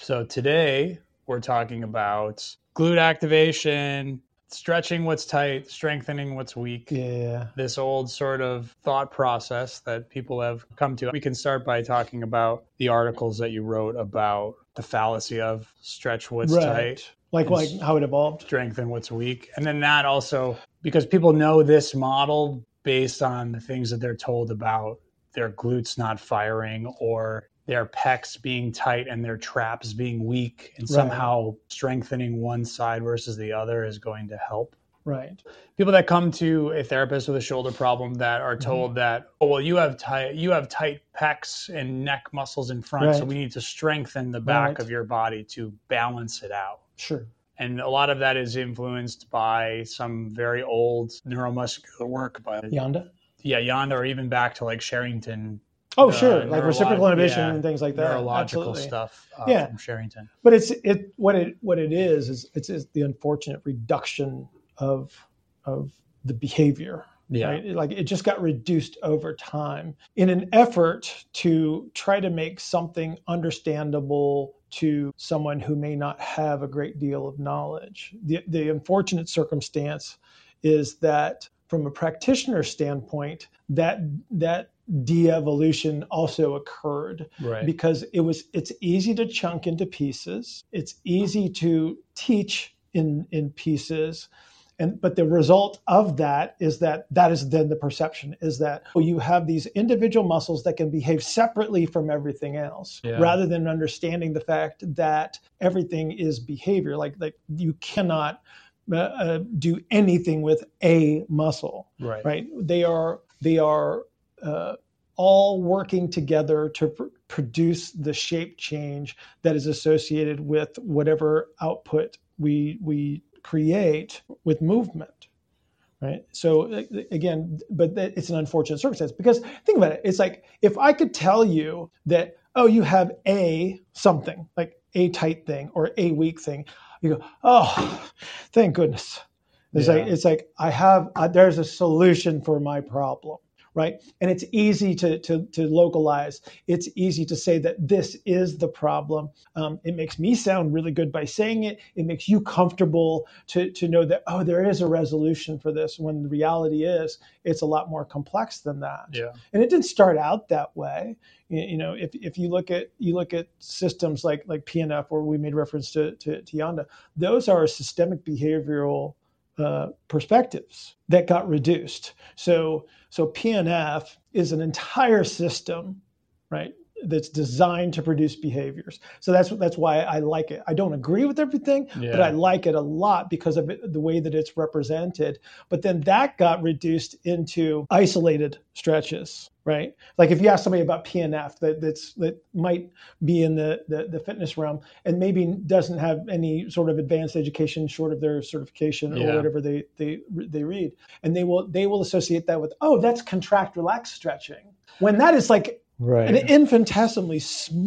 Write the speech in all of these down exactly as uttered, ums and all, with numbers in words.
So today we're talking about glute activation, stretching what's tight, strengthening what's weak. Yeah. This old sort of thought process that people have come to. We can start by talking about the articles that you wrote about the fallacy of stretch what's Right. tight. Like, and like how it evolved. Strengthen what's weak. And then that also, because people know this model based on the things that they're told about their glutes not firing or their pecs being tight and their traps being weak, and somehow right. strengthening one side versus the other is going to help. Right. People that come to a therapist with a shoulder problem that are told mm-hmm. that, oh, well, you have tight, you have tight pecs and neck muscles in front, right. so we need to strengthen the back right. of your body to balance it out. Sure. And a lot of that is influenced by some very old neuromuscular work by Yanda. Yeah, Yanda, or even back to like Sherrington. Oh, sure, uh, like reciprocal inhibition yeah, and things like that. Neurological Absolutely. stuff uh, yeah. from Sherrington. But it's it what it what it is is it's, it's the unfortunate reduction of of the behavior. Yeah. Right? Like it just got reduced over time in an effort to try to make something understandable to someone who may not have a great deal of knowledge. The the unfortunate circumstance is that from a practitioner standpoint, that that de-evolution also occurred right. because it was it's easy to chunk into pieces. It's easy to teach in in pieces. And but the result of that is that that is then the perception is that well, you have these individual muscles that can behave separately from everything else, yeah. rather than understanding the fact that everything is behavior. Like like you cannot uh, uh, do anything with a muscle, right? Right? They are they are uh, all working together to pr- produce the shape change that is associated with whatever output we we. create with movement, right? So again, but it's an unfortunate circumstance because think about it. It's like if I could tell you that, oh, you have a something like a tight thing or a weak thing, you go, oh, thank goodness. It's yeah. like it's like I have uh, there's a solution for my problem. Right. And it's easy to, to, to localize. It's easy to say that this is the problem. Um, it makes me sound really good by saying it. It makes you comfortable to, to know that, oh, there is a resolution for this, when the reality is it's a lot more complex than that. Yeah. And it didn't start out that way. You, you know, if, if you look at you look at systems like like P N F, where we made reference to, to, to Yanda, those are systemic behavioral Uh, perspectives that got reduced. So, so P N F is an entire system, right, that's designed to produce behaviors. So that's that's why I like it. I don't agree with everything, yeah. but I like it a lot because of it, the way that it's represented. But then that got reduced into isolated stretches, right? Like if you ask somebody about P N F that that's that might be in the, the, the fitness realm and maybe doesn't have any sort of advanced education short of their certification yeah. or whatever they, they they read, and they will they will associate that with, oh, that's contract relax stretching, when that is like right. an infinitesimally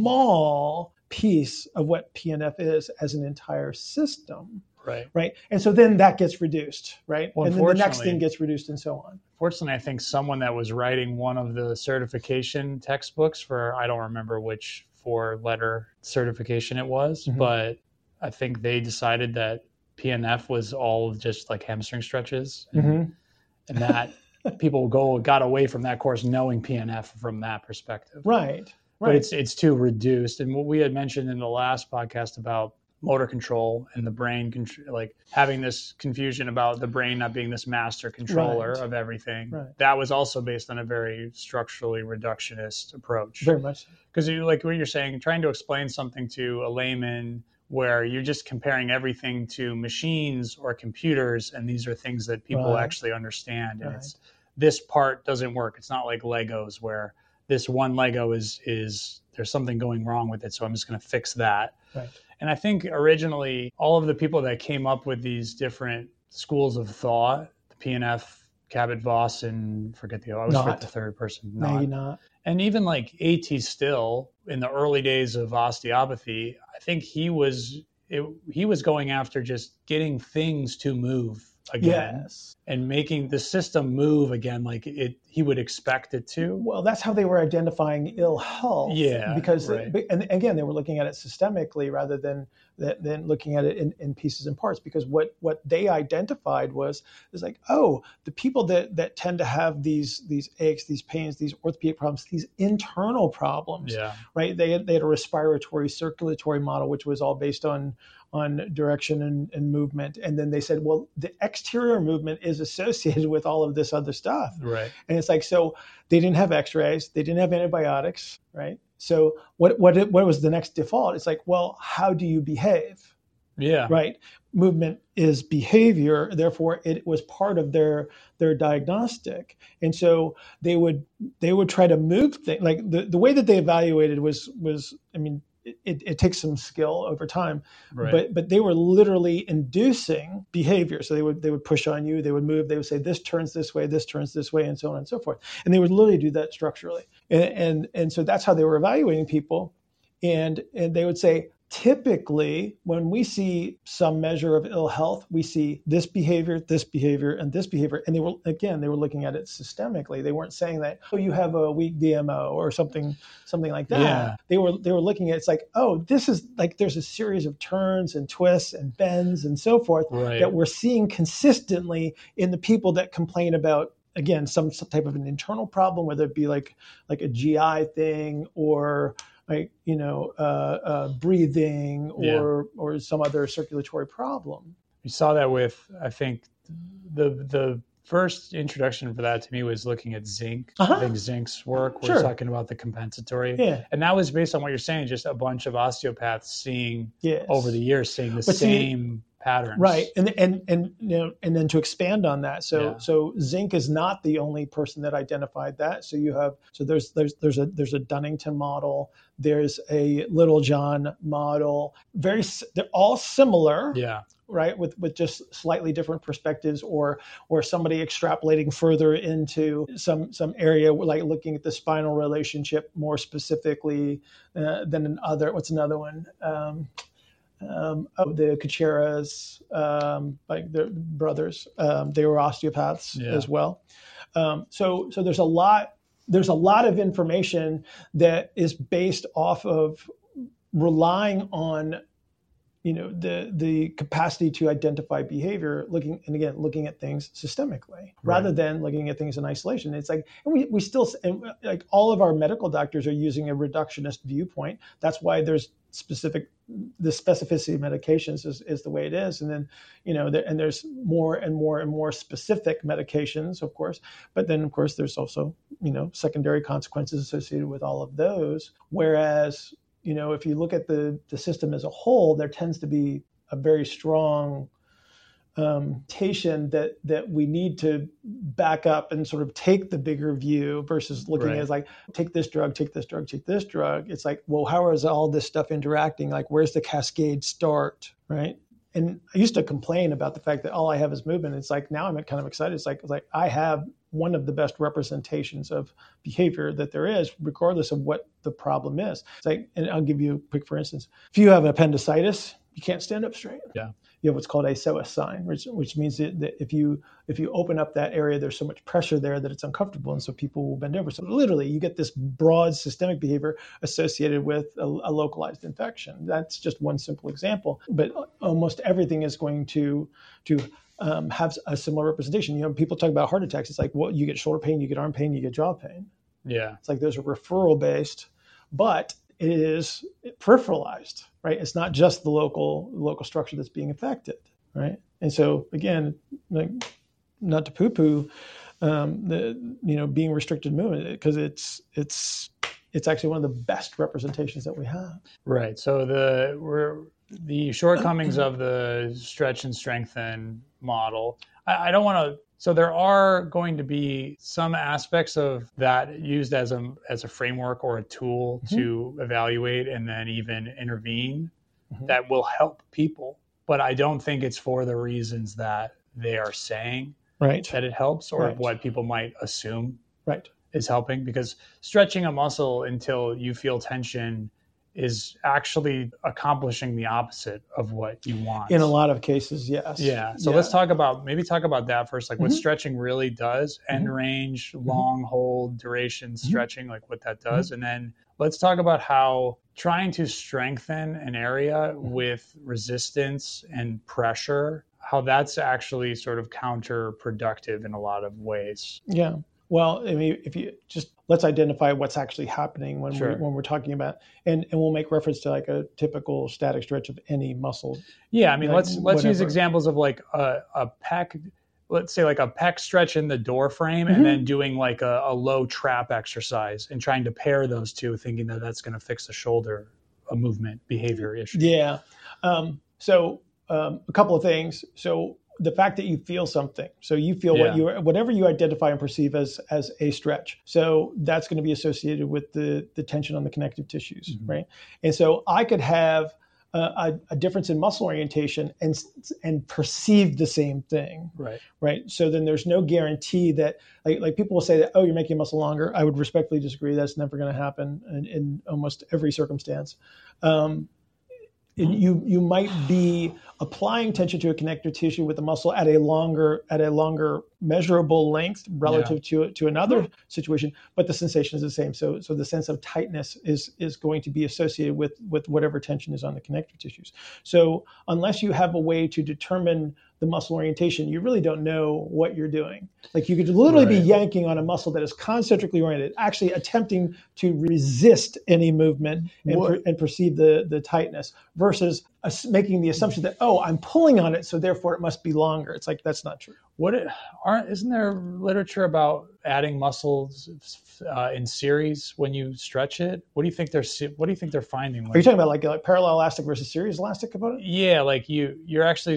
small piece of what P N F is as an entire system. Right. Right. And so then that gets reduced. Right. Well, and then the next thing gets reduced and so on. Fortunately, I think someone that was writing one of the certification textbooks for, I don't remember which four letter certification it was, mm-hmm. but I think they decided that P N F was all just like hamstring stretches. And, mm-hmm. and that people go got away from that course knowing P N F from that perspective. Right. Right. But it's it's too reduced. And what we had mentioned in the last podcast about motor control and the brain, like having this confusion about the brain not being this master controller right. of everything. Right. That was also based on a very structurally reductionist approach. Very much. Because you, like what you're saying, trying to explain something to a layman where you're just comparing everything to machines or computers, and these are things that people right. actually understand. And right. it's this part doesn't work. It's not like Legos where this one Lego is is there's something going wrong with it, so I'm just going to fix that. Right. And I think originally all of the people that came up with these different schools of thought, the P N F, Cabot-Voss, and forget the, I always forget the third person. Not. Maybe not. And even like A T Still in the early days of osteopathy, I think he was, it, he was going after just getting things to move again yes. and making the system move again. Like it, he would expect it to. Well, that's how they were identifying ill health. Yeah, because right. and again, they were looking at it systemically rather than than looking at it in, in pieces and parts. Because what what they identified was is like, oh, the people that that tend to have these these aches, these pains, these orthopedic problems, these internal problems, Yeah. right? They had, they had a respiratory circulatory model, which was all based on on direction and, and movement. And then they said, well, the exterior movement is associated with all of this other stuff. Right. And it's like, so they didn't have x-rays, they didn't have antibiotics, right? So what what what was the next default? It's like, well, how do you behave? Yeah. Right. Movement is behavior. Therefore, it was part of their their diagnostic. And so they would they would try to move things. Like the, the way that they evaluated was was, I mean, It, it takes some skill over time, Right. but but they were literally inducing behavior. So they would they would push on you, they would move, they would say this turns this way, this turns this way, and so on and so forth. And they would literally do that structurally. And and, and so that's how they were evaluating people. And and they would say, typically, when we see some measure of ill health, we see this behavior, this behavior, and this behavior. And they were, again, they were looking at it systemically. They weren't saying that, oh, you have a weak D M O or something, something like that. Yeah. They were they were looking at it's like, oh, this is like there's a series of turns and twists and bends and so forth Right. that we're seeing consistently in the people that complain about, again, some, some type of an internal problem, whether it be like like a G I thing or like, you know, uh, uh, breathing or Yeah. or some other circulatory problem. We saw that with, I think, the the first introduction for that to me was looking at zinc. Uh-huh. I think zinc's work. We're Sure. talking about the compensatory. Yeah. And that was based on what you're saying, just a bunch of osteopaths seeing Yes. over the years, seeing the But see- same patterns. Right, and and and you know, and then to expand on that, so Yeah. so zinc is not the only person that identified that. So you have so there's there's there's a there's a Dunnington model, there's a Littlejohn model. Very s- they're all similar, Yeah. right? With with just slightly different perspectives, or or somebody extrapolating further into some some area, like looking at the spinal relationship more specifically uh, than another. What's another one? Um, Um, oh, the Kucheras, um, like the brothers, um, they were osteopaths Yeah. as well. Um, so, so there's a lot, there's a lot of information that is based off of relying on, you know, the the capacity to identify behavior, looking and again looking at things systemically rather than looking at things in isolation. It's like and we we still and like all of our medical doctors are using a reductionist viewpoint. That's why there's specific the specificity of medications is, is the way it is, and then you know there, and there's more and more and more specific medications, of course. But then of course there's also you know secondary consequences associated with all of those. Whereas you know, if you look at the, the system as a whole, there tends to be a very strong um, tension that that we need to back up and sort of take the bigger view versus looking Right. at like, take this drug, take this drug, take this drug. It's like, well, how is all this stuff interacting? Like, where's the cascade start, right? And I used to complain about the fact that all I have is movement. It's like now I'm kind of excited. It's like, it's like I have one of the best representations of behavior that there is, regardless of what the problem is. It's like, and I'll give you a quick, for instance, if you have appendicitis, you can't stand up straight. Yeah. You have what's called a psoas sign, which, which means that, that if you if you open up that area, there's so much pressure there that it's uncomfortable, and so people will bend over. So literally, you get this broad systemic behavior associated with a, a localized infection. That's just one simple example, but almost everything is going to to um, have a similar representation. You know, people talk about heart attacks. It's like, well, you get shoulder pain, you get arm pain, you get jaw pain. Yeah. It's like those are referral based, but it is peripheralized, right? It's not just the local local structure that's being affected, right? And so again, like not to poo-poo um, the you know being restricted movement, because it's it's it's actually one of the best representations that we have. Right. So the we're the shortcomings of the stretch and strengthen model. I, I don't want to. So there are going to be some aspects of that used as a as a framework or a tool Mm-hmm. to evaluate and then even intervene Mhm. that will help people. But I don't think it's for the reasons that they are saying Right. that it helps, or Right. what people might assume Right. is helping, because stretching a muscle until you feel tension is actually accomplishing the opposite of what you want. In a lot of cases, yes. Yeah. So yeah. let's talk about, maybe talk about that first, like what Mhm. stretching really does, end Mhm. range, long hold, duration stretching, like what that does. Mhm. And then let's talk about how trying to strengthen an area with resistance and pressure, how that's actually sort of counterproductive in a lot of ways. Yeah. Well, I mean, if you just let's identify what's actually happening when Sure. we when we're talking about, and and we'll make reference to like a typical static stretch of any muscle. Yeah, I mean, Like, let's let's use whatever. examples of like a, a pec, let's say like a pec stretch in the door frame, Mhm. and then doing like a, a low trap exercise and trying to pair those two, thinking that that's going to fix the shoulder, a movement behavior issue. Yeah. Um, so um, a couple of things. So the fact that you feel something, so you feel Yeah. what you whatever you identify and perceive as as a stretch. So that's going to be associated with the the tension on the connective tissues, Mhm. right? And so I could have a, a difference in muscle orientation and and perceive the same thing, Right. right? So then there's no guarantee that, like, like people will say that, oh, you're making muscle longer. I would respectfully disagree. That's never going to happen in, in almost every circumstance. Um, and you you might be applying tension to a connective tissue with the muscle at a longer at a longer measurable length relative yeah. to to another situation, but the sensation is the same. So so the sense of tightness is is going to be associated with with whatever tension is on the connective tissues. So unless you have a way to determine the muscle orientation, you really don't know what you're doing. Like you could literally right. be yanking on a muscle that is concentrically oriented, actually attempting to resist any movement and, per, and perceive the, the tightness versus uh, making the assumption that, oh, I'm pulling on it, so therefore it must be longer. It's like, that's not true. What it, aren't, isn't there literature about adding muscles uh, in series when you stretch it? What do you think they're What do you think they're finding? When, Are you talking about like, like parallel elastic versus series elastic component? Yeah, like you you're actually.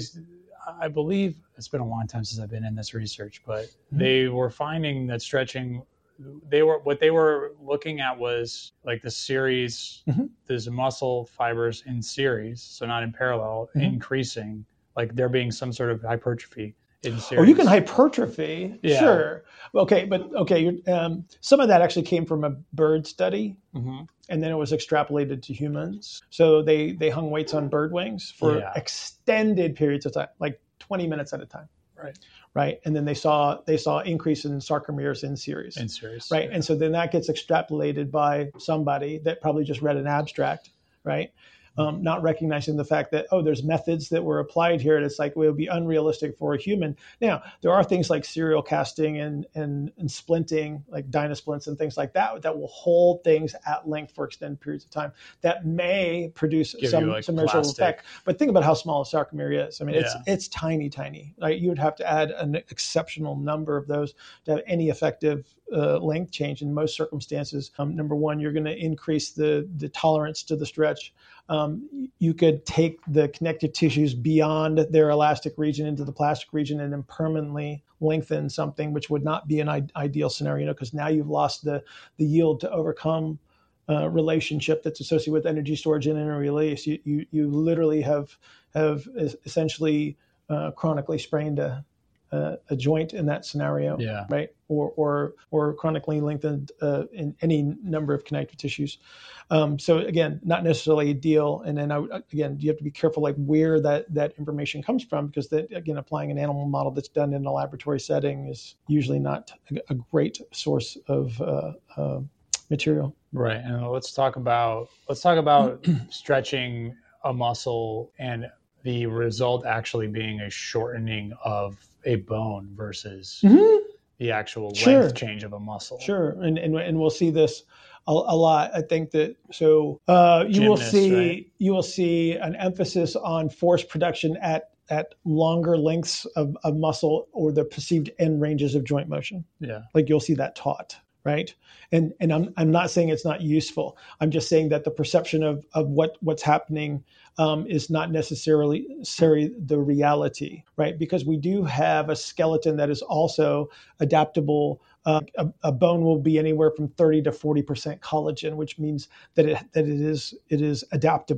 I believe it's been a long time since I've been in this research, but mm-hmm. they were finding that stretching, they were what they were looking at was like the series, mm-hmm. there's muscle fibers in series, so not in parallel, mm-hmm. increasing, like there being some sort of hypertrophy in series. Oh, you can hypertrophy, yeah. Sure. Okay, but okay, um, some of that actually came from a bird study. Mm-hmm. And then it was extrapolated to humans. So they, they hung weights on bird wings for yeah. extended periods of time, like twenty minutes at a time. Right. Right. And then they saw they saw increase in sarcomeres in series. In series. Right. Yeah. And so then that gets extrapolated by somebody that probably just read an abstract. Right. Um, not recognizing the fact that, oh, there's methods that were applied here. And it's like, well, it would be unrealistic for a human. Now, there are things like serial casting and, and, and splinting, like dynasplints and things like that, that will hold things at length for extended periods of time. That may produce Give some, like some measurable effect. But think about how small a sarcomere is. I mean, it's yeah. it's tiny, tiny. Like you would have to add an exceptional number of those to have any effective uh, length change. In most circumstances, um, number one, you're going to increase the, the tolerance to the stretch. Um, you could take the connective tissues beyond their elastic region into the plastic region and then permanently lengthen something, which would not be an I- ideal scenario, because now you've lost the, the yield to overcome uh, relationship that's associated with energy storage and energy release. You, you, you literally have, have essentially uh, chronically sprained a, a, a joint in that scenario, yeah. right? Or, or, or chronically lengthened uh, in any number of connective tissues. Um, so again, not necessarily ideal. And then I, again, you have to be careful like where that, that information comes from, because that, again, applying an animal model that's done in a laboratory setting is usually not a, a great source of uh, uh, material. Right. And let's talk about, let's talk about stretching a muscle and the result actually being a shortening of a bone versus mm-hmm. the actual sure. length change of a muscle. Sure. And, and, and we'll see this A, a lot. I think that so uh, you Gymnast, will see right? you will see an emphasis on force production at at longer lengths of, of muscle or the perceived end ranges of joint motion. Yeah, like you'll see that taught, right? And and I'm I'm not saying it's not useful. I'm just saying that the perception of of what what's happening um, is not necessarily necessarily the reality, right? Because we do have a skeleton that is also adaptable. Uh, a, a bone will be anywhere from thirty to forty percent collagen, which means that it that it is it is adaptable.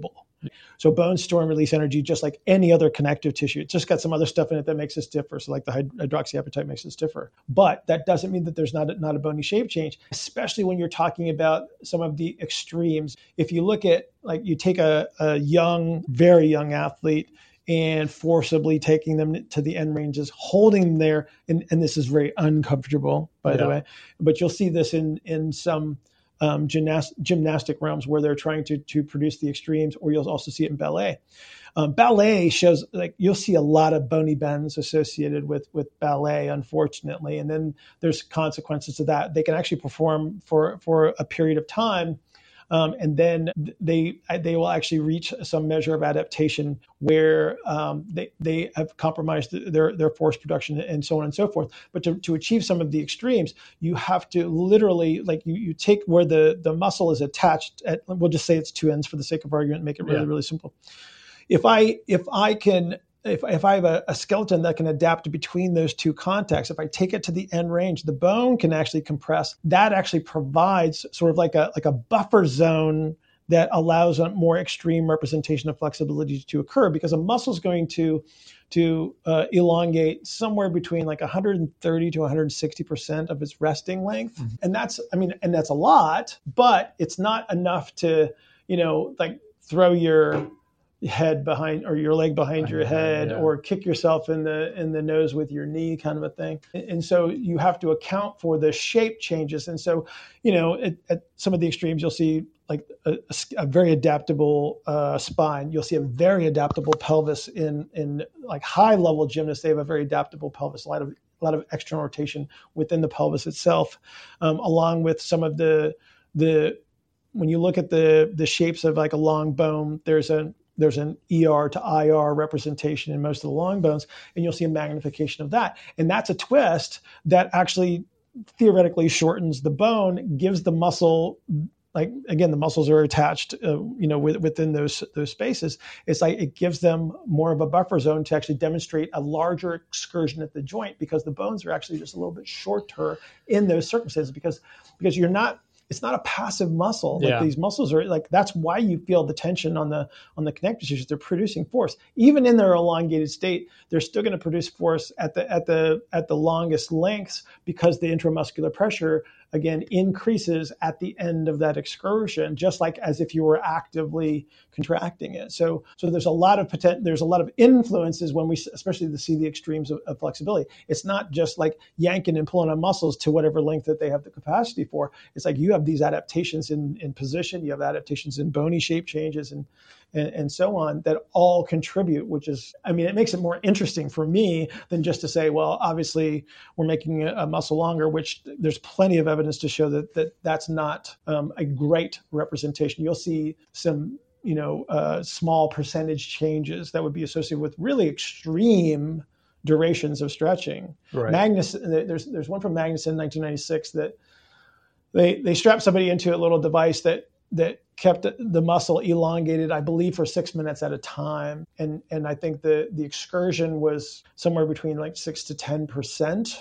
So bones store and release energy just like any other connective tissue. It's just got some other stuff in it that makes us differ. So like the hydroxyapatite makes us differ. But that doesn't mean that there's not a, not a bony shape change, especially when you're talking about some of the extremes. If you look at, like, you take a, a young, very young athlete and forcibly taking them to the end ranges, holding them there, and, and this is very uncomfortable, by yeah. the way, but you'll see this in, in some um, gymnast, gymnastic realms where they're trying to, to produce the extremes, or you'll also see it in ballet. Um, ballet shows, like, you'll see a lot of bony bends associated with, with ballet, unfortunately, and then there's consequences to that. They can actually perform for, for a period of time, Um, and then they they will actually reach some measure of adaptation where um, they they have compromised their their force production and so on and so forth. But to, to achieve some of the extremes, you have to literally, like, you, you take where the, the muscle is attached at, we'll just say it's two ends for the sake of argument, make it really, yeah. really simple. If I if I can If, if I have a, a skeleton that can adapt between those two contacts, if I take it to the end range, the bone can actually compress. That actually provides sort of like a like a buffer zone that allows a more extreme representation of flexibility to occur, because a muscle is going to to uh, elongate somewhere between like one hundred thirty to one hundred sixty percent of its resting length, mm-hmm. and that's I mean, and that's a lot, but it's not enough to, you know, like throw your head behind, or your leg behind your head, yeah. or kick yourself in the in the nose with your knee, kind of a thing. And so you have to account for the shape changes. And so, you know, at, at some of the extremes, you'll see like a, a very adaptable uh, spine. You'll see a very adaptable pelvis in in like high level gymnasts. They have a very adaptable pelvis, a lot of a lot of external rotation within the pelvis itself, um, along with some of the the when you look at the the shapes of like a long bone, there's a There's an E R to I R representation in most of the long bones, and you'll see a magnification of that. And that's a twist that actually theoretically shortens the bone, gives the muscle, like, again, the muscles are attached, uh, you know, with, within those those spaces. It's like it gives them more of a buffer zone to actually demonstrate a larger excursion at the joint, because the bones are actually just a little bit shorter in those circumstances, because because you're not. It's not a passive muscle. Like yeah. these muscles are like, that's why you feel the tension on the on the connective tissues. They're producing force. Even in their elongated state, they're still going to produce force at the at the at the longest lengths, because the intramuscular pressure, again, increases at the end of that excursion, just like as if you were actively contracting it. So so there's a lot of potent, there's a lot of influences when we especially to see the extremes of, of flexibility. It's not just like yanking and pulling on muscles to whatever length that they have the capacity for. It's like you have these adaptations in, in position, you have adaptations in bony shape changes, and, and and so on, that all contribute, which is, I mean, it makes it more interesting for me than just to say, well, obviously we're making a, a muscle longer, which there's plenty of evidence to show that, that that's not um, a great representation. You'll see some, you know, uh, small percentage changes that would be associated with really extreme durations of stretching. Right. Magnus, there's there's one from Magnus in nineteen ninety-six that They they strapped somebody into a little device that that kept the muscle elongated, I believe, for six minutes at a time, and and I think the the excursion was somewhere between like six to ten percent,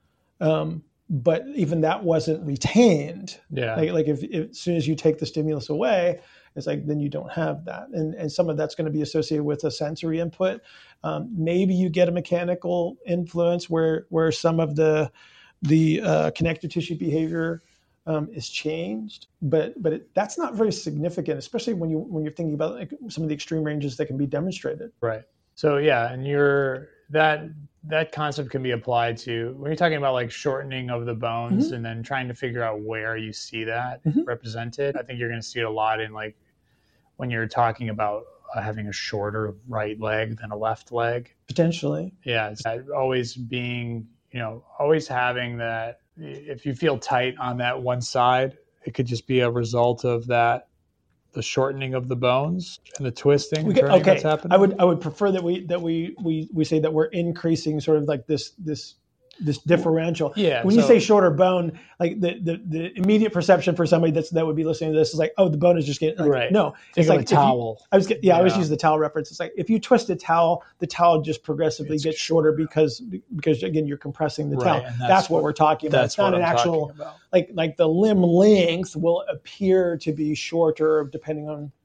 um, but even that wasn't retained. Yeah, like like if, if as soon as you take the stimulus away, it's like then you don't have that, and and some of that's going to be associated with a sensory input. Um, maybe you get a mechanical influence where where some of the the uh, connective tissue behavior Um, is changed, but but it, that's not very significant, especially when you when you're thinking about like some of the extreme ranges that can be demonstrated. Right. So yeah, and you're that that concept can be applied to when you're talking about like shortening of the bones, mm-hmm. and then trying to figure out where you see that mm-hmm. represented. I think you're going to see it a lot in like when you're talking about uh, having a shorter right leg than a left leg. Potentially. Yeah, it's always being, you know, always having that. If you feel tight on that one side, it could just be a result of that, the shortening of the bones and the twisting and turning okay. that's happening. I would I would prefer that we that we we we say that we're increasing sort of like this this this differential. Yeah. When so, you say shorter bone, like the, the the immediate perception for somebody that's that would be listening to this is like, oh, the bone is just getting like, right. No, Think it's of like a towel. You, I was yeah, yeah, I always use the towel reference. It's like if you twist a towel, the towel just progressively it's gets shorter because because again you're compressing the right. towel. That's, that's what, what we're talking about. That's it's not what an I'm actual talking about. like like the limb length will appear to be shorter depending on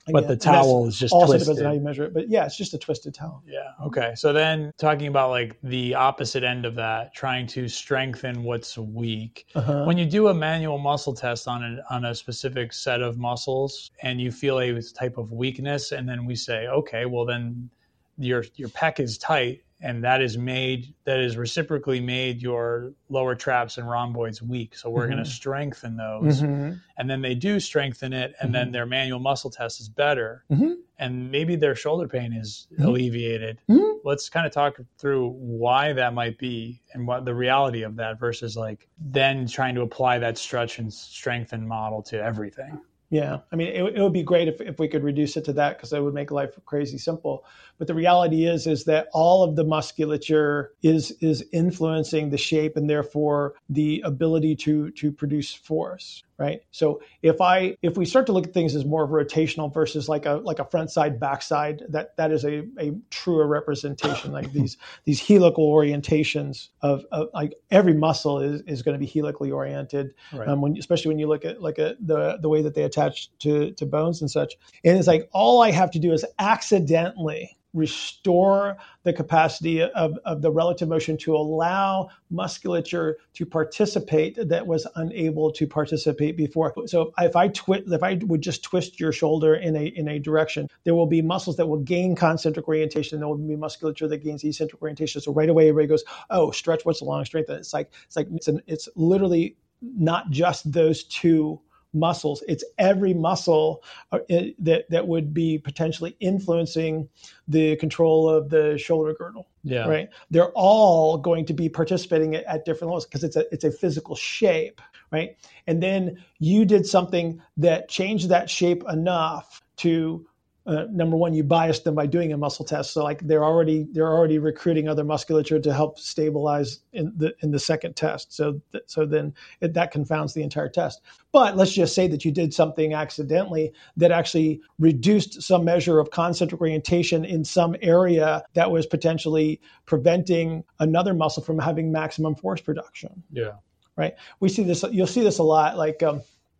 Again, but the towel is just also twisted. depends on how you measure it. But yeah, it's just a twisted towel. Yeah. Okay. So then talking about like the opposite end of that, trying to strengthen what's weak. Uh-huh. When you do a manual muscle test on a, on a specific set of muscles and you feel a type of weakness, and then we say, okay, well then your your pec is tight, and that is made that is reciprocally made your lower traps and rhomboids weak. So we're Mm-hmm. going to strengthen those. Mm-hmm. And then they do strengthen it, and mm-hmm. then their manual muscle test is better. Mm-hmm. And maybe their shoulder pain is mm-hmm. alleviated. Mm-hmm. Let's kind of talk through why that might be and what the reality of that versus like then trying to apply that stretch and strengthen model to everything. Yeah, I mean, it, it would be great if, if we could reduce it to that, because that would make life crazy simple. But the reality is, is that all of the musculature is is influencing the shape and therefore the ability to to produce force, right? So if I if we start to look at things as more of rotational versus like a like a front side back side, that that is a, a truer representation. Like these these helical orientations of, of like every muscle is, is going to be helically oriented, right. um, when especially when you look at like a, the the way that they attach to to bones and such. And it's like all I have to do is accidentally restore the capacity of, of the relative motion to allow musculature to participate that was unable to participate before. So if I twist, if I would just twist your shoulder in a in a direction, there will be muscles that will gain concentric orientation. There will be musculature that gains eccentric orientation. So right away, everybody goes, "Oh, stretch. What's the long strength?" And it's like it's like it's an, it's literally not just those two muscles. It's every muscle uh, it, that that would be potentially influencing the control of the shoulder girdle. Yeah. Right. They're all going to be participating at, at different levels because it's a it's a physical shape. Right. And then you did something that changed that shape enough to Uh, number one, you bias them by doing a muscle test. So like they're already they're already recruiting other musculature to help stabilize in the in the second test. So th- so then it, that confounds the entire test. But let's just say that you did something accidentally that actually reduced some measure of concentric orientation in some area that was potentially preventing another muscle from having maximum force production. Yeah. Right. We see this. You'll see this a lot, like um,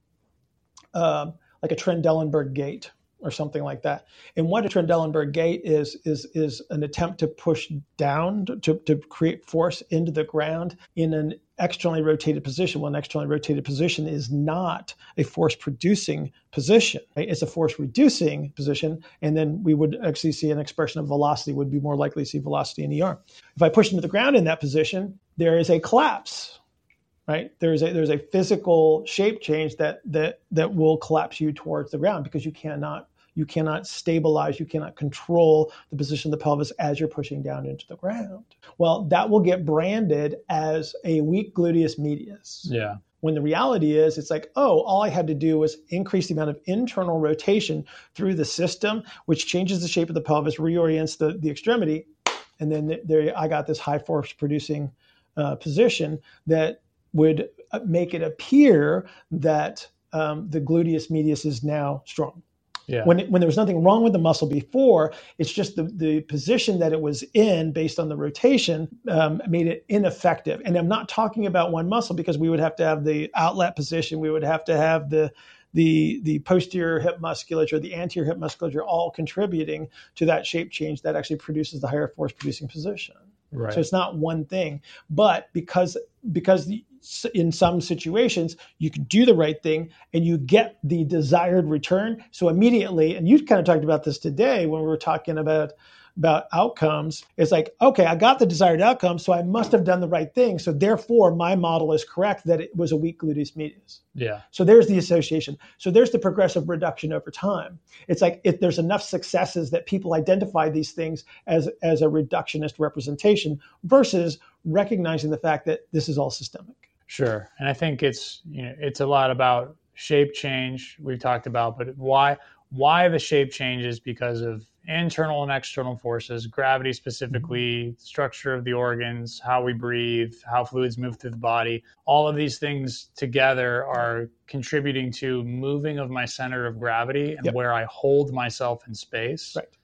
uh, like a Trendelenburg gait, or something like that. And what a Trendelenburg gait is, is, is an attempt to push down, to, to create force into the ground in an externally rotated position. Well, an externally rotated position is not a force-producing position. Right? It's a force-reducing position, and then we would actually see an expression of velocity, would be more likely to see velocity in E R. If I push into the ground in that position, there is a collapse. Right, there's a there's a physical shape change that that that will collapse you towards the ground because you cannot you cannot stabilize, you cannot control the position of the pelvis as you're pushing down into the ground. Well, that will get branded as a weak gluteus medius. Yeah. When the reality is, it's like, oh, all I had to do was increase the amount of internal rotation through the system, which changes the shape of the pelvis, reorients the, the extremity, and then there I got this high force producing uh, position that would make it appear that um, the gluteus medius is now strong. Yeah. When it, when there was nothing wrong with the muscle before, it's just the, the position that it was in based on the rotation um, made it ineffective. And I'm not talking about one muscle because we would have to have the outlet position. We would have to have the the the posterior hip musculature, the anterior hip musculature, all contributing to that shape change that actually produces the higher force producing position. Right. So it's not one thing, but because because the, in some situations you can do the right thing and you get the desired return. So immediately, and you kind of talked about this today when we were talking about about outcomes. It's like, okay, I got the desired outcome, so I must have done the right thing. So therefore, my model is correct that it was a weak gluteus medius. Yeah. So there's the association. So there's the progressive reduction over time. It's like if there's enough successes that people identify these things as, as a reductionist representation versus recognizing the fact that this is all systemic. Sure. And I think it's, you know, it's a lot about shape change we've talked about, but why, why the shape change is because of internal and external forces, gravity specifically, mm-hmm. structure of the organs, how we breathe, how fluids move through the body. All of these things together are contributing to moving of my center of gravity and yep. where I hold myself in space. Right.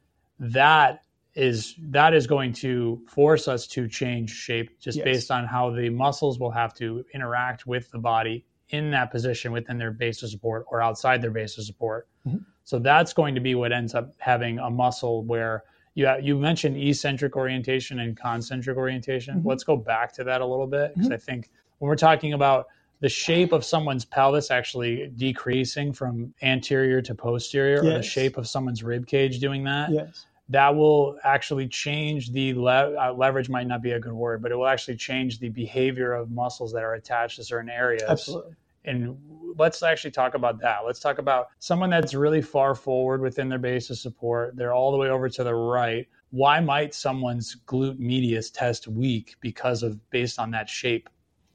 That is that is going to force us to change shape just yes. based on how the muscles will have to interact with the body in that position within their base of support or outside their base of support. Mm-hmm. So that's going to be what ends up having a muscle where you you mentioned eccentric orientation and concentric orientation. Mm-hmm. Let's go back to that a little bit, because mm-hmm. I think when we're talking about the shape of someone's pelvis actually decreasing from anterior to posterior, yes. or the shape of someone's rib cage doing that, yes. that will actually change the le- uh, leverage might not be a good word, but it will actually change the behavior of muscles that are attached to certain areas. Absolutely. And let's actually talk about that. Let's talk about someone that's really far forward within their base of support. They're all the way over to the right. Why might someone's glute medius test weak because of based on that shape?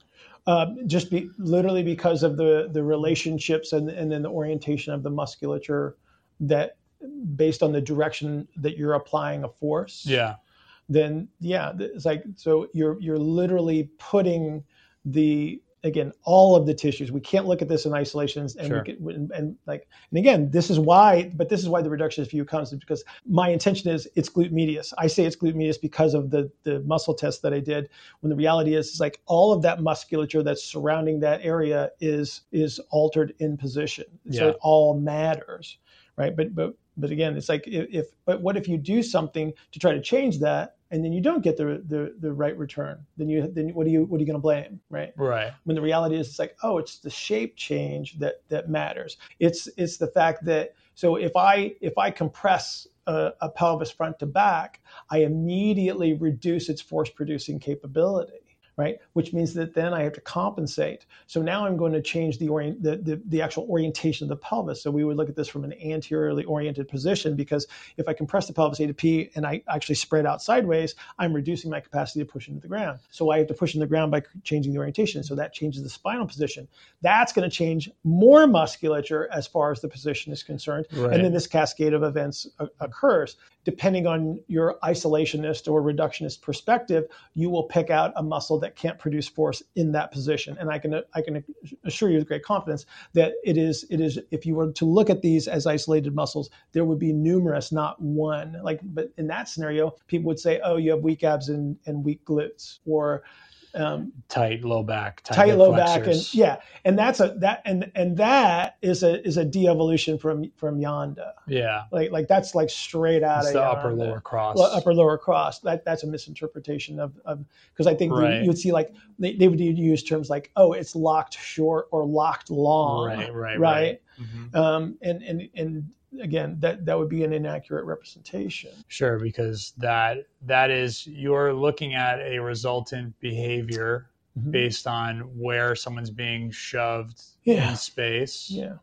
Uh, just be literally because of the the relationships and and then the orientation of the musculature that based on the direction that you're applying a force. Yeah. Then yeah, it's like so you're you're literally putting the again, all of the tissues. We can't look at this in isolations, and, sure. we can, and, and like, and again, this is why. But this is why the reductionist view comes, because my intention is it's glute medius. I say it's glute medius because of the the muscle test that I did. When the reality is, is like all of that musculature that's surrounding that area is is altered in position. Yeah. So it all matters, right? But but but again, it's like if, if but what if you do something to try to change that, and then you don't get the the, the right return? Then you then what are you what are you going to blame, right? Right. When the reality is, it's like, oh, it's the shape change that that matters. It's it's the fact that so if I if I compress a, a pelvis front to back, I immediately reduce its force producing capability. Right, which means that then I have to compensate. So now I'm going to change the orient, the, the the actual orientation of the pelvis. So we would look at this from an anteriorly oriented position, because if I compress the pelvis A to P and I actually spread out sideways, I'm reducing my capacity to push into the ground. So I have to push in the ground by changing the orientation. So that changes the spinal position. That's going to change more musculature as far as the position is concerned. Right. And then this cascade of events uh, occurs. Depending on your isolationist or reductionist perspective, you will pick out a muscle that can't produce force in that position. And I can I can assure you with great confidence that it is it is if you were to look at these as isolated muscles, there would be numerous, not one. Like, but in that scenario, people would say, "Oh, you have weak abs and, and weak glutes," or Um, tight low back, tight, tight low flexors. back, and yeah, and that's a that and and that is a is a de-evolution from from Yanda. Yeah, like like that's like straight out it's of the Yanda. upper lower cross. Upper lower cross. That that's a misinterpretation of of because I think right. the, you would see like they, they would use terms like, oh, it's locked short or locked long. Right, right, right. right. Mm-hmm. Um, and and and. Again, that, that would be an inaccurate representation. Sure, because that that is you're looking at a resultant behavior mm-hmm. based on where someone's being shoved yeah. in space. Yeah.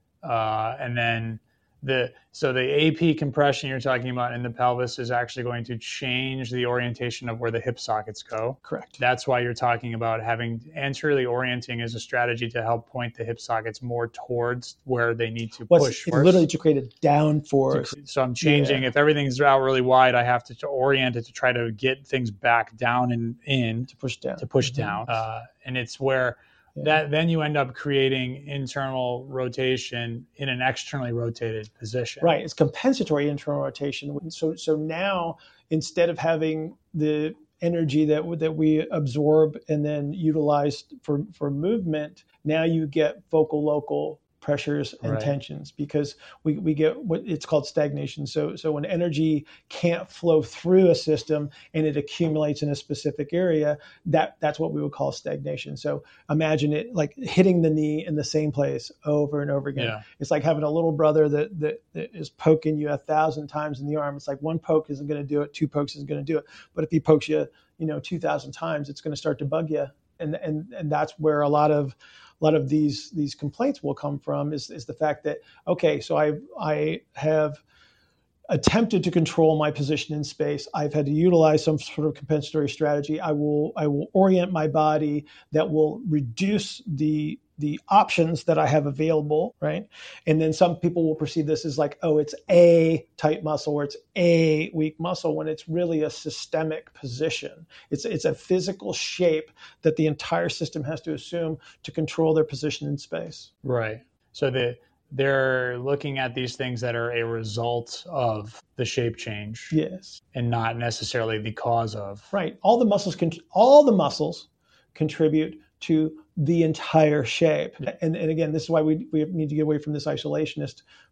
Uh, and then the so the A P compression you're talking about in the pelvis is actually going to change the orientation of where the hip sockets go. Correct. That's why you're talking about having anteriorly orienting as a strategy to help point the hip sockets more towards where they need to well, push. It's literally to create a down force. So I'm changing. Yeah. If everything's out really wide, I have to, to orient it to try to get things back down and in to push down. To push mm-hmm. down. Uh, and it's where. Yeah. That then you end up creating internal rotation in an externally rotated position. Right. It's compensatory internal rotation. So so now instead of having the energy that that we absorb and then utilize for, for movement, now you get focal local pressures and right. tensions, because we, we get what it's called stagnation. So so when energy can't flow through a system and it accumulates in a specific area, that that's what we would call stagnation. So imagine it like hitting the knee in the same place over and over again. Yeah. It's like having a little brother that, that that is poking you a thousand times in the arm. It's like one poke isn't going to do it, two pokes isn't going to do it. But if he pokes you, you know, two thousand times, it's going to start to bug you. And and and that's where a lot of A lot of these these complaints will come from is, is the fact that, okay, so I I have attempted to control my position in space. I've had to utilize some sort of compensatory strategy. I will I will orient my body that will reduce the the options that I have available, right? And then some people will perceive this as like, oh, it's a tight muscle or it's a weak muscle, when it's really a systemic position. It's it's a physical shape that the entire system has to assume to control their position in space. Right. So the they're looking at these things that are a result of the shape change. Yes. And not necessarily the cause of. Right. All the muscles can all the muscles contribute to the entire shape. And, and again, this is why we, we need to get away from this isolationist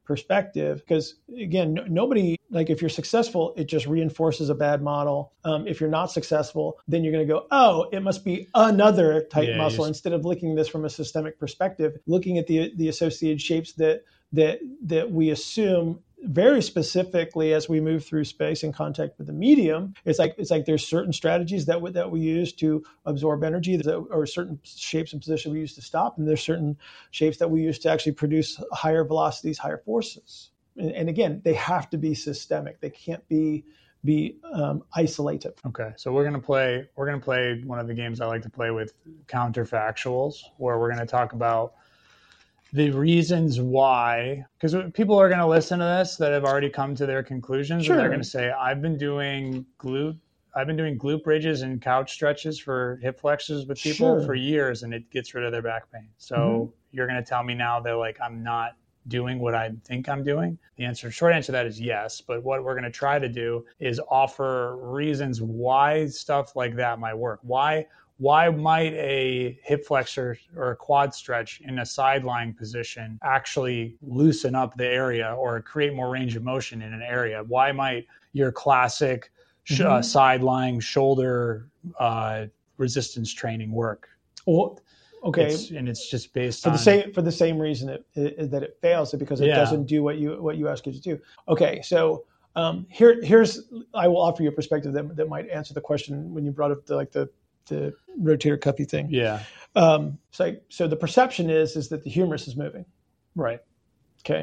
perspective, because again, no, nobody, like if you're successful, it just reinforces a bad model. Um, if you're not successful, then you're going to go, oh, it must be another tight Yeah, muscle. just- Instead of looking at this from a systemic perspective, looking at the the associated shapes that that that we assume very specifically as we move through space in contact with the medium. It's like it's like there's certain strategies that we, that we use to absorb energy, that, or certain shapes and positions we use to stop, and there's certain shapes that we use to actually produce higher velocities, higher forces. And, and again, they have to be systemic. They can't be be um, isolated. Okay, so we're gonna play. We're gonna play one of the games I like to play with, counterfactuals, where we're gonna talk about the reasons why, because people are going to listen to this that have already come to their conclusions, Sure. and they're going to say, I've been doing glute, I've been doing glute bridges and couch stretches for hip flexors with people Sure. for years, and it gets rid of their back pain. So Mhm. you're going to tell me now that like I'm not doing what I think I'm doing? The answer, short answer to that is yes. But what we're going to try to do is offer reasons why stuff like that might work. Why Why might a hip flexor or a quad stretch in a side lying position actually loosen up the area or create more range of motion in an area? Why might your classic sh- Mhm. uh, side lying shoulder uh, resistance training work? Well, okay, It's, and it's just based for on the same for the same reason it, it, that it fails, because it Yeah. doesn't do what you what you ask it to do. Okay, so um, here here's I will offer you a perspective that that might answer the question when you brought up the like the the rotator cuffy thing. Yeah, Um, so so the perception is is that the humerus is moving. right. Okay.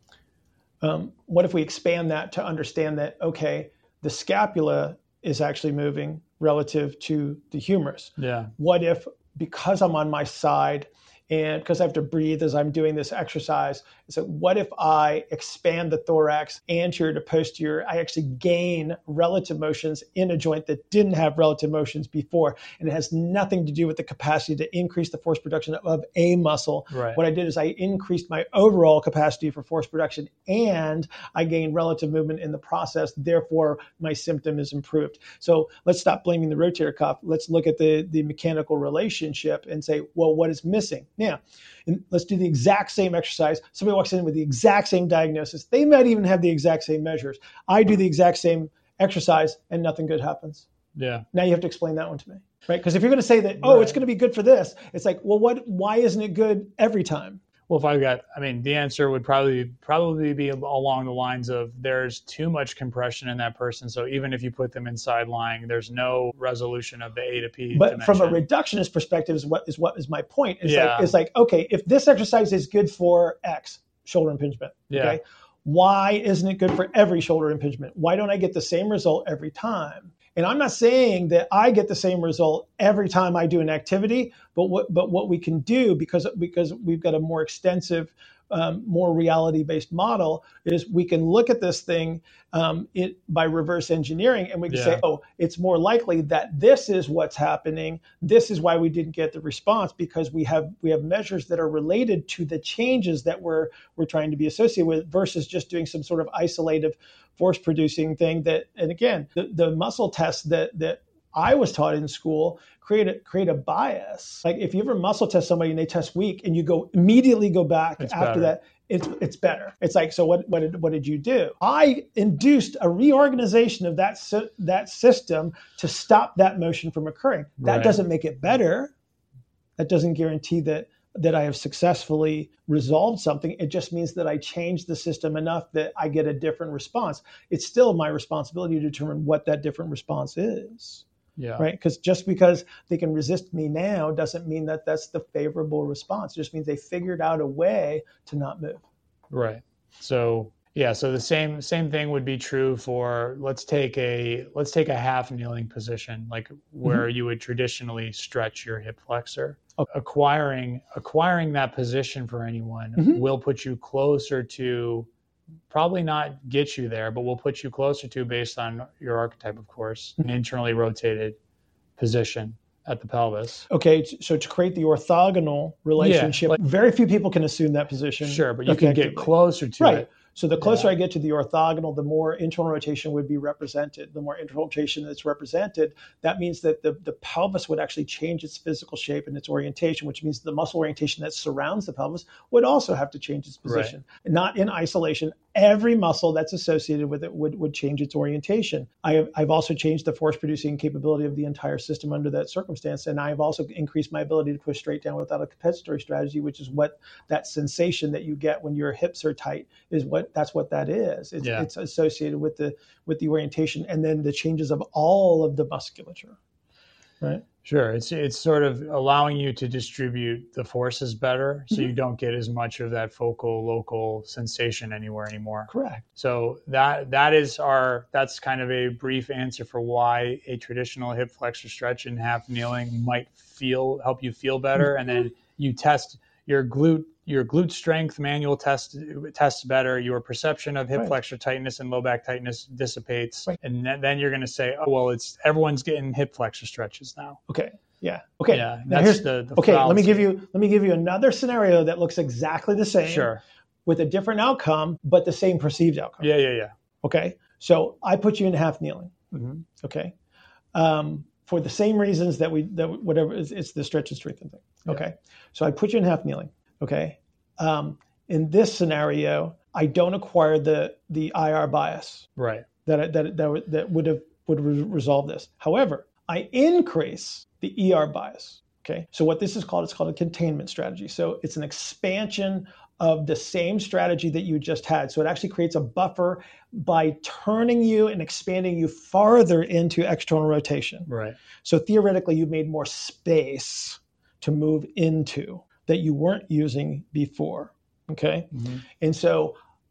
Um, what if we expand that to understand that, okay, the scapula is actually moving relative to the humerus? Yeah, What if, because I'm on my side and because I have to breathe as I'm doing this exercise, so what if I expand the thorax anterior to posterior? I actually gain relative motions in a joint that didn't have relative motions before, and it has nothing to do with the capacity to increase the force production of a muscle. right. What I did is I increased my overall capacity for force production, and I gained relative movement in the process. Therefore, my symptom is improved. So let's stop blaming the rotator cuff. Let's look at the, the mechanical relationship and say, well, what is missing? Now, and let's do the exact same exercise. Somebody walks in with the exact same diagnosis. They might even have the exact same measures. I do the exact same exercise and nothing good happens. Yeah, Now you have to explain that one to me, right? Because if you're going to say that, oh, Right. it's going to be good for this, it's like, well, what? Why isn't it good every time? Well, if I got, I mean, the answer would probably probably be along the lines of there's too much compression in that person. So even if you put them inside lying, there's no resolution of the A to P. But from a dimension. reductionist perspective, is what is what is my point? It's Yeah. like it's like okay, if this exercise is good for X, shoulder impingement, Yeah. okay, why isn't it good for every shoulder impingement? Why don't I get the same result every time? And I'm not saying that I get the same result every time I do an activity, but what but what we can do, because because we've got a more extensive, um, more reality-based model, is we can look at this thing um, it, by reverse engineering, and we can Yeah. say, oh, it's more likely that this is what's happening. This is why we didn't get the response, because we have we have measures that are related to the changes that we're we're trying to be associated with, versus just doing some sort of isolative force producing thing that, and again, the, the muscle tests that that I was taught in school create a create a bias. Like if you ever muscle test somebody and they test weak and you go immediately go back It's after better. that, it's it's better. It's like, so what what did what did you do? I induced a reorganization of that sy- that system to stop that motion from occurring. That Right. doesn't make it better. That doesn't guarantee that that I have successfully resolved something. It just means that I changed the system enough that I get a different response. It's still my responsibility to determine what that different response is, Yeah. right? Because just because they can resist me now doesn't mean that that's the favorable response. It just means they figured out a way to not move. Right. So yeah, so the same same thing would be true for let's take a let's take a half kneeling position, like where you would traditionally stretch your hip flexor. Okay. Acquiring acquiring that position for anyone Mhm. will put you closer to, probably not get you there, but will put you closer to, based on your archetype, of course, an internally rotated position at the pelvis. Okay, t- so to create the orthogonal relationship, like- very few people can assume that position. Sure, but you can get effectively. closer to Right. it. So the closer Yeah. I get to the orthogonal, the more internal rotation would be represented. The more internal rotation that's represented, that means that the, the pelvis would actually change its physical shape and its orientation, which means the muscle orientation that surrounds the pelvis would also have to change its position. Right. Not in isolation. Every muscle that's associated with it would, would change its orientation. I have, I've also changed the force producing capability of the entire system under that circumstance. And I've also increased my ability to push straight down without a compensatory strategy, which is what that sensation that you get when your hips are tight is what that's what that is. It's, yeah. it's associated with the with the orientation and then the changes of all of the musculature. Right. Sure. It's it's sort of allowing you to distribute the forces better so Mm-hmm. you don't get as much of that focal local sensation anywhere anymore. Correct. So that that is our that's kind of a brief answer for why a traditional hip flexor stretch in half kneeling might feel help you feel better. Mm-hmm. And then you test your glute your glute strength manual test tests better, your perception of hip right. flexor tightness and low back tightness dissipates. Right. And then, then you're going to say, oh, well, it's everyone's getting hip flexor stretches now. Okay. Yeah. Okay. Yeah. Now here's the, the okay. fallacy. Let me give you let me give you another scenario that looks exactly the same. Sure. With a different outcome, but the same perceived outcome. Yeah. Yeah. Yeah. Okay. So I put you in half kneeling. Mm-hmm. Okay. Um, for the same reasons that we that whatever it's, it's the stretch and strengthen thing. Okay. Yeah. So I put you in half kneeling. Okay. Um, in this scenario, I don't acquire the the I R bias. Right. That that that that would have would re- resolve this. However, I increase the E R bias. Okay. So what this is called, it's called a containment strategy. So it's an expansion of the same strategy that you just had. So it actually creates a buffer by turning you and expanding you farther into external rotation. Right. So theoretically, you've made more space to move into that you weren't using before. Okay. Mm-hmm. And so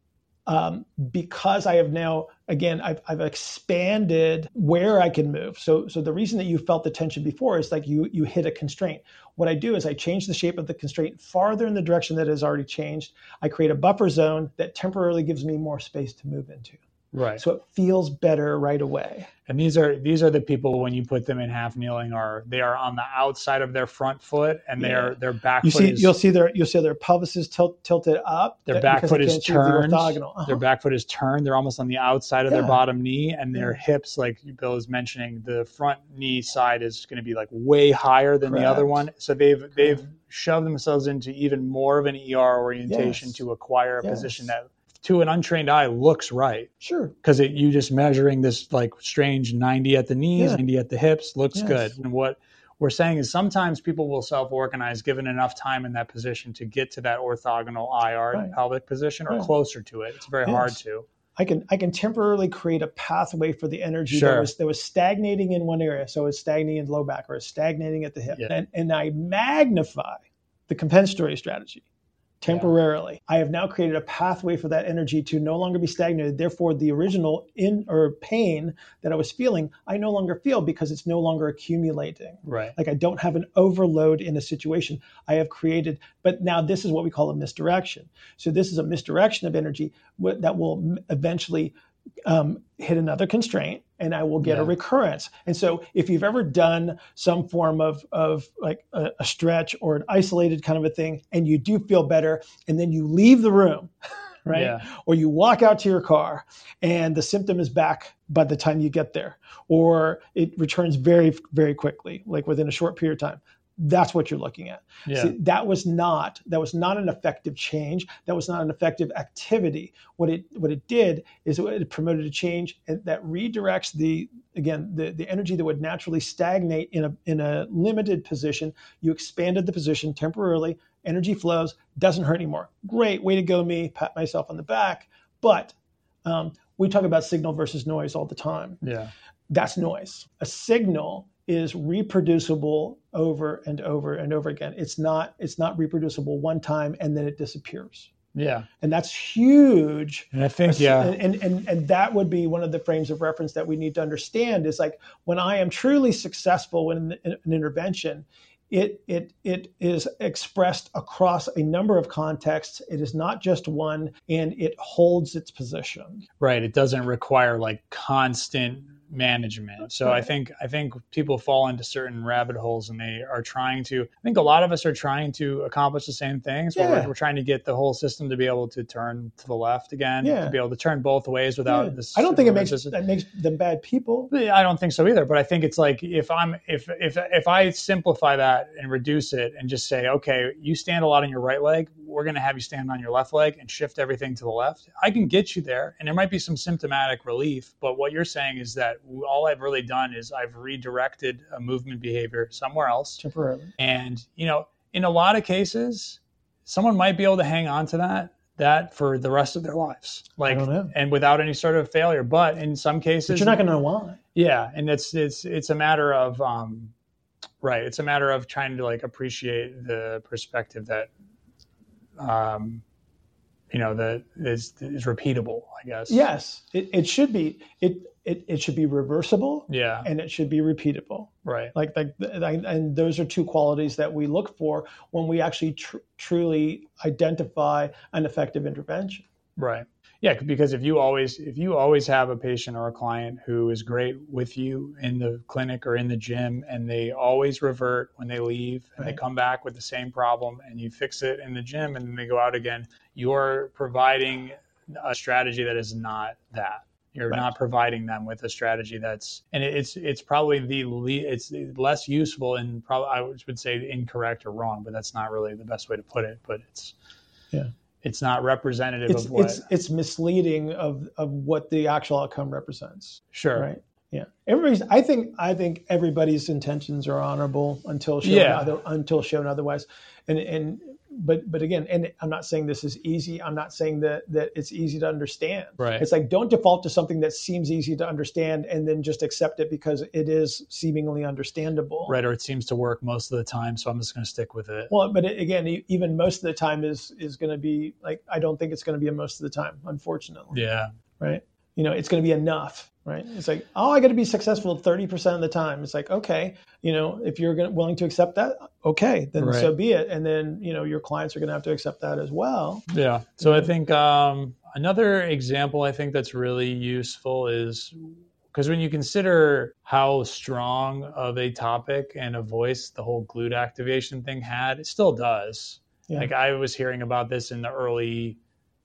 um, because I have now, again, I've, I've expanded where I can move. So, so the reason that you felt the tension before is like you, you hit a constraint. What I do is I change the shape of the constraint farther in the direction that has already changed. I create a buffer zone that temporarily gives me more space to move into. Right. So it feels better right away. And these are these are the people when you put them in half kneeling are they are on the outside of their front foot and they yeah. are their back you foot see is, you'll see their you'll see their pelvis is tilt, tilted up. Their back foot is turned. The uh-huh. Their back foot is turned. They're almost on the outside of yeah. their bottom knee, and their yeah. hips, like Bill is mentioning, the front knee side is going to be like way higher than Correct. The other one. So they've Correct. They've shoved themselves into even more of an E R orientation yes. to acquire a yes. position that to an untrained eye looks right. Sure. Because you just measuring this like strange ninety at the knees, yeah. ninety at the hips looks yes. good. And what we're saying is sometimes people will self-organize given enough time in that position to get to that orthogonal I R right. pelvic position or right. closer to it. It's very yes. hard to. I can I can temporarily create a pathway for the energy sure. that was that was stagnating in one area. So it's stagnating in the low back or it's stagnating at the hip. Yeah. And, and I magnify the compensatory strategy. Temporarily, yeah. I have now created a pathway for that energy to no longer be stagnated. Therefore, the original in or pain that I was feeling, I no longer feel because it's no longer accumulating. Right. Like I don't have an overload in a situation. I have created, but now this is what we call a misdirection. So this is a misdirection of energy that will eventually um, hit another constraint, and I will get yeah. a recurrence. And so if you've ever done some form of, of like a, a stretch or an isolated kind of a thing, and you do feel better, and then you leave the room, right? Yeah. Or you walk out to your car and the symptom is back by the time you get there, or it returns very, very quickly, like within a short period of time. That's what you're looking at. Yeah. See, that was not that was not an effective change. That was not an effective activity. What it what it did is it promoted a change that redirects the again the, the energy that would naturally stagnate in a in a limited position. You expanded the position temporarily. Energy flows, doesn't hurt anymore. Great, way to go, me. Pat myself on the back. But um, we talk about signal versus noise all the time. Yeah, that's noise. A signal is reproducible over and over and over again. It's not it's not reproducible one time and then it disappears. Yeah. And that's huge. And I think, yeah. And, and, and that would be one of the frames of reference that we need to understand is like when I am truly successful in an intervention, it it it is expressed across a number of contexts. It is not just one, and it holds its position. Right. It doesn't require like constant management. So Right. I think I think people fall into certain rabbit holes, and they are trying to. I think a lot of us are trying to accomplish the same things. Where Yeah. we're, we're trying to get the whole system to be able to turn to the left again, Yeah. to be able to turn both ways without Yeah. this. I don't think it makes resistance. that makes them bad people. I don't think so either. But I think it's like if I'm if if if I simplify that and reduce it and just say, okay, you stand a lot on your right leg, we're going to have you stand on your left leg and shift everything to the left. I can get you there, and there might be some symptomatic relief. But what you're saying is that all I've really done is I've redirected a movement behavior somewhere else temporarily. And you know, in a lot of cases, someone might be able to hang on to that. that for the rest of their lives, like, I don't know. and without any sort of failure. But in some cases, but you're not going to know why. Yeah. And it's, it's, it's a matter of, um, right. It's a matter of trying to like appreciate the perspective that, um, you know, that is, is repeatable, I guess. Yes. It, it should be, it, it, it should be reversible. Yeah. And it should be repeatable. Right. Like, like, and those are two qualities that we look for when we actually tr- truly identify an effective intervention. Right. Yeah, because if you always if you always have a patient or a client who is great with you in the clinic or in the gym, and they always revert when they leave, and right. they come back with the same problem, and you fix it in the gym, and then they go out again, you're providing a strategy that is not that. You're right. not providing them with a strategy that's, and it's it's probably the le- it's less useful and probably I would say incorrect or wrong, but that's not really the best way to put it. But it's yeah. It's not representative it's, of what it's it's misleading of, of what the actual outcome represents. Sure. Right. Yeah. Everybody's. I think. I think everybody's intentions are honorable until shown yeah. other, until shown otherwise. And and but but again, and I'm not saying this is easy. I'm not saying that that it's easy to understand. Right. It's like don't default to something that seems easy to understand and then just accept it because it is seemingly understandable. Right. Or it seems to work most of the time, so I'm just going to stick with it. Well, but it, again, even most of the time is is going to be like I don't think it's going to be a most of the time, unfortunately. Yeah. Right. You know, it's going to be enough. Right. It's like, oh, I got to be successful thirty percent of the time. It's like, okay, you know, if you're gonna, willing to accept that, okay, then right. so be it. And then, you know, your clients are going to have to accept that as well. Yeah. So I think um, another example I think that's really useful is because when you consider how strong of a topic and a voice the whole glute activation thing had, it still does. Yeah. Like I was hearing about this in the early,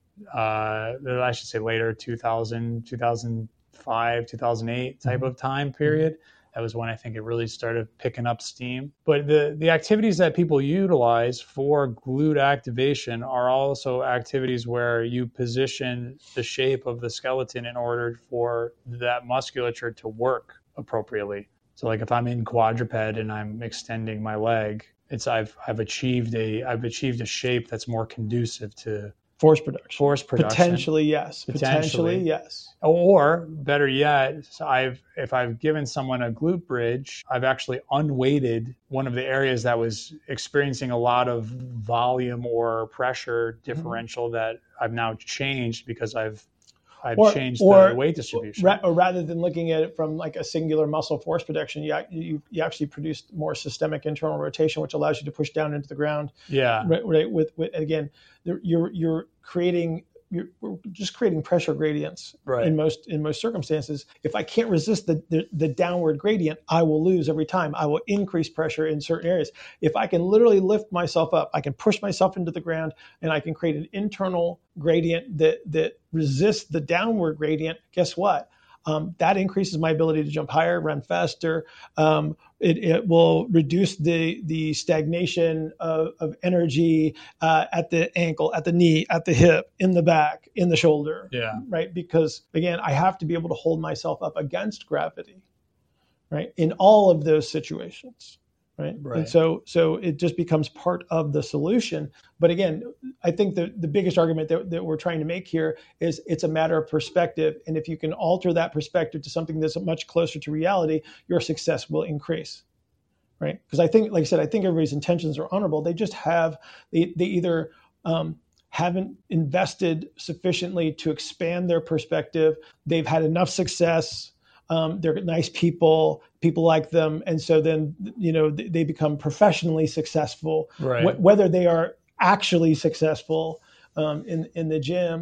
uh, I should say later, two thousand, two thousand five, two thousand eight type mm-hmm. of time period. That was when I think it really started picking up steam. But the, the activities that people utilize for glute activation are also activities where you position the shape of the skeleton in order for that musculature to work appropriately. So like if I'm in quadruped and I'm extending my leg, it's I've I've achieved a I've achieved a shape that's more conducive to force production. Force production. Potentially, yes. Potentially, Potentially yes. Or better yet, I've if I've given someone a glute bridge, I've actually unweighted one of the areas that was experiencing a lot of volume or pressure differential mm-hmm. that I've now changed because I've I've or, changed or, the weight distribution. Ra- or rather than looking at it from like a singular muscle force production, you, you you actually produce more systemic internal rotation, which allows you to push down into the ground. Yeah. Right. right with, with again, you're you're creating you're we're just creating pressure gradients right. in most in most circumstances. If I can't resist the, the the downward gradient, I will lose every time. I will increase pressure in certain areas. If I can literally lift myself up, I can push myself into the ground, and I can create an internal gradient that that resists the downward gradient. Guess what? Um, that increases my ability to jump higher, run faster. Um, it, it will reduce the the stagnation of, of energy uh, at the ankle, at the knee, at the hip, in the back, in the shoulder. Yeah. Right. Because again, I have to be able to hold myself up against gravity. Right. In all of those situations. Right. Right. And so so it just becomes part of the solution. But again, I think the, the biggest argument that, that we're trying to make here is it's a matter of perspective. And if you can alter that perspective to something that's much closer to reality, your success will increase. Right. Because I think, like I said, I think everybody's intentions are honorable. They just have they, they either um, haven't invested sufficiently to expand their perspective. They've had enough success. Um, they're nice people, people like them. And so then, you know, they become professionally successful, right. Wh- whether they are actually successful um, in, in the gym.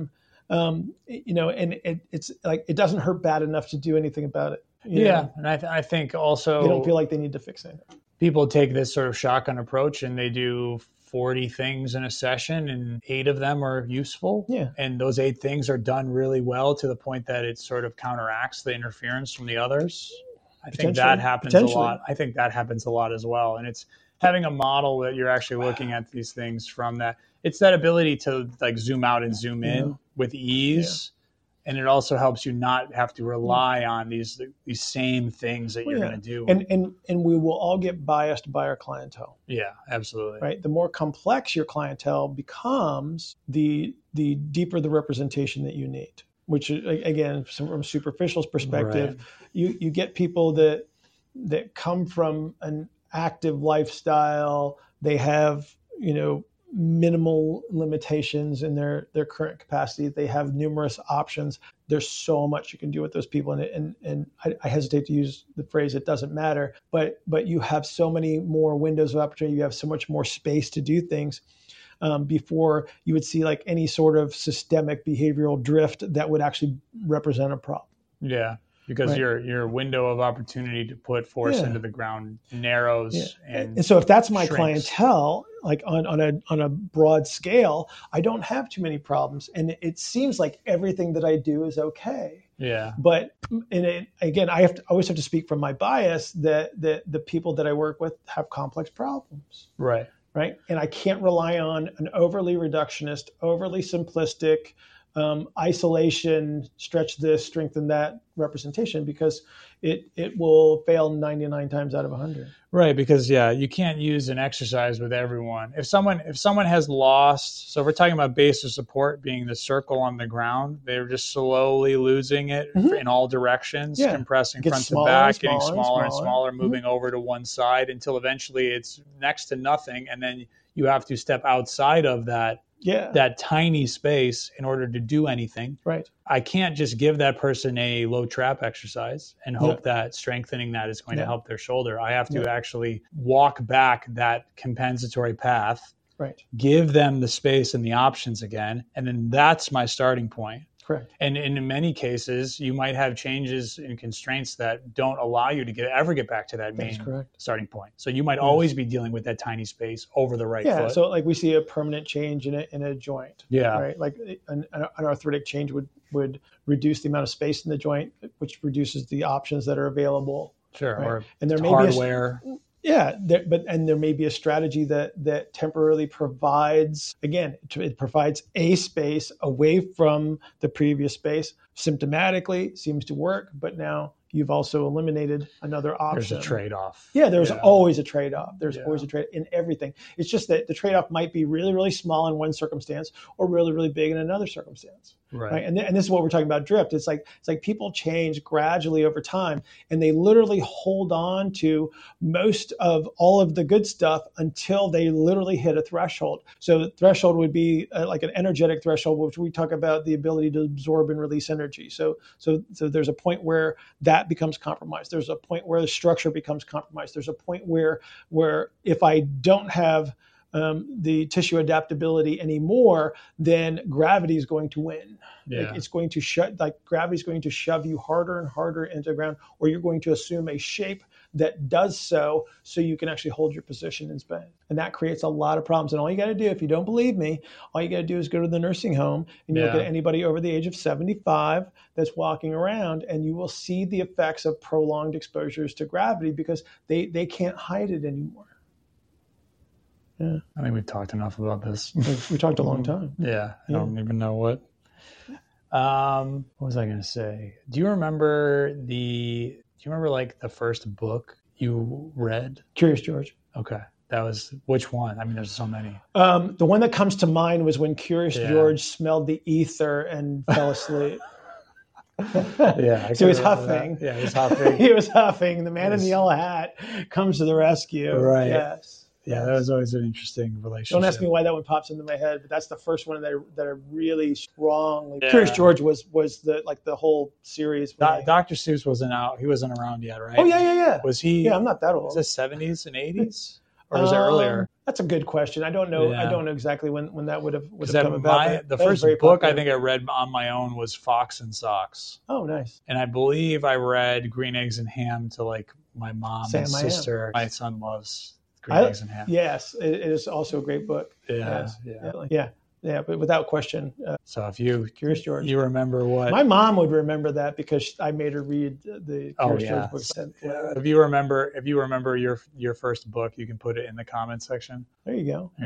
Um, you know, and it, it's like it doesn't hurt bad enough to do anything about it. Yeah, know? and I, th- I think also they don't feel like they need to fix it. People take this sort of shotgun approach and they do forty things in a session and eight of them are useful. Yeah. And those eight things are done really well to the point that it sort of counteracts the interference from the others. I think that happens a lot. I think that happens a lot as well. And it's having a model that you're actually looking at these things from that. It's that ability to like zoom out and zoom in yeah. with ease. Yeah. And it also helps you not have to rely on these these same things that you're yeah. going to do. And, and and we will all get biased by our clientele. Yeah, absolutely. Right. The more complex your clientele becomes, the the deeper the representation that you need. Which again, from a superficial's perspective, right. you you get people that that come from an active lifestyle. They have you know. minimal limitations in their, their current capacity. They have numerous options. There's so much you can do with those people. And, and, and I, I hesitate to use the phrase, it doesn't matter, but, but you have so many more windows of opportunity. You have so much more space to do things um, before you would see like any sort of systemic behavioral drift that would actually represent a problem. Yeah. Because right. your your window of opportunity to put force yeah. into the ground narrows, yeah. and, and so if that's my shrinks. clientele, like on, on a on a broad scale, I don't have too many problems, and it, it seems like everything that I do is okay. Yeah. But and it, again, I have to I always have to speak from my bias that that the people that I work with have complex problems. Right. Right. And I can't rely on an overly reductionist, overly simplistic. Um, isolation, stretch this, strengthen that representation, because it it will fail ninety-nine times out of one hundred. Right, because yeah, you can't use an exercise with everyone. If someone if someone has lost, so if we're talking about base of support being the circle on the ground, they're just slowly losing it mm-hmm. in all directions, yeah. compressing front to back, getting smaller and smaller, and smaller moving mm-hmm. over to one side until eventually it's next to nothing, and then you have to step outside of that. Yeah. that tiny space in order to do anything. Right. I can't just give that person a low trap exercise and hope yeah. that strengthening that is going yeah. to help their shoulder. I have to yeah. actually walk back that compensatory path, right. give them the space and the options again, and then that's my starting point. Correct. And, and in many cases, you might have changes and constraints that don't allow you to get ever get back to that main starting point. So you might yes. always be dealing with that tiny space over the right yeah, foot. Yeah, so like we see a permanent change in a, in a joint. Yeah. Right. Like an, an arthritic change would, would reduce the amount of space in the joint, which reduces the options that are available. Sure. Right? Or and there may hardware. Be a, Yeah, there, but and there may be a strategy that that temporarily provides, again, it provides a space away from the previous space. Symptomatically seems to work, but now you've also eliminated another option. There's a trade-off. Yeah, there's yeah. always a trade-off. There's yeah. always a trade in everything. It's just that the trade-off might be really, really small in one circumstance or really, really big in another circumstance. Right. right? And, th- and this is what we're talking about drift. It's like it's like people change gradually over time, and they literally hold on to most of all of the good stuff until they literally hit a threshold. So the threshold would be uh, like an energetic threshold, which we talk about the ability to absorb and release energy. So so so there's a point where that becomes compromised. There's a point where the structure becomes compromised. There's a point where where if I don't have um, the tissue adaptability anymore, then gravity is going to win. Yeah. Like it's going to shut, like gravity is going to shove you harder and harder into the ground, or you're going to assume a shape that does so, so you can actually hold your position in space. And that creates a lot of problems. And all you got to do, if you don't believe me, all you got to do is go to the nursing home and you yeah. look at anybody over the age of seventy-five that's walking around, and you will see the effects of prolonged exposures to gravity because they, they can't hide it anymore. Yeah. I think we've talked enough about this. We, we talked a long time. Yeah. I yeah. don't even know what. Um, what was I going to say? Do you remember the, do you remember like the first book you read? Curious George. Okay. That was, which one? I mean, there's so many. Um, the one that comes to mind was when Curious yeah. George smelled the ether and fell asleep. yeah. I so he was huffing. That. Yeah, he was huffing. he was huffing. The man in the yellow hat comes to the rescue. Right. Yes. Yeah, that was always an interesting relationship. Don't ask me why that one pops into my head, but that's the first one that I, that I really strongly. Yeah. Curious George was was the like the whole series. Do- I, Doctor Seuss wasn't out. He wasn't around yet, right? Oh yeah, yeah, yeah. Was he? Yeah, I'm not that old. Was it seventies and eighties? or was it Um, earlier? That's a good question. I don't know. I Yeah. don't know exactly when, when that would have would have Because come about. my but the that was first very book I popular. think I read on my own was Fox and Socks, Oh, nice. and I believe I read Green Eggs and Ham to like my mom Sam, and I am. sister. My son loves Green I- Eggs and Ham. Yes, it, it is also a great book. Yeah, Yes. yeah. Yeah, yeah, yeah, but without question. Uh, So if you Curious George. you remember what My mom would remember that because I made her read the Oh Curious yeah. George books. Yeah. If you remember if you remember your your first book, you can put it in the comment section. There you go.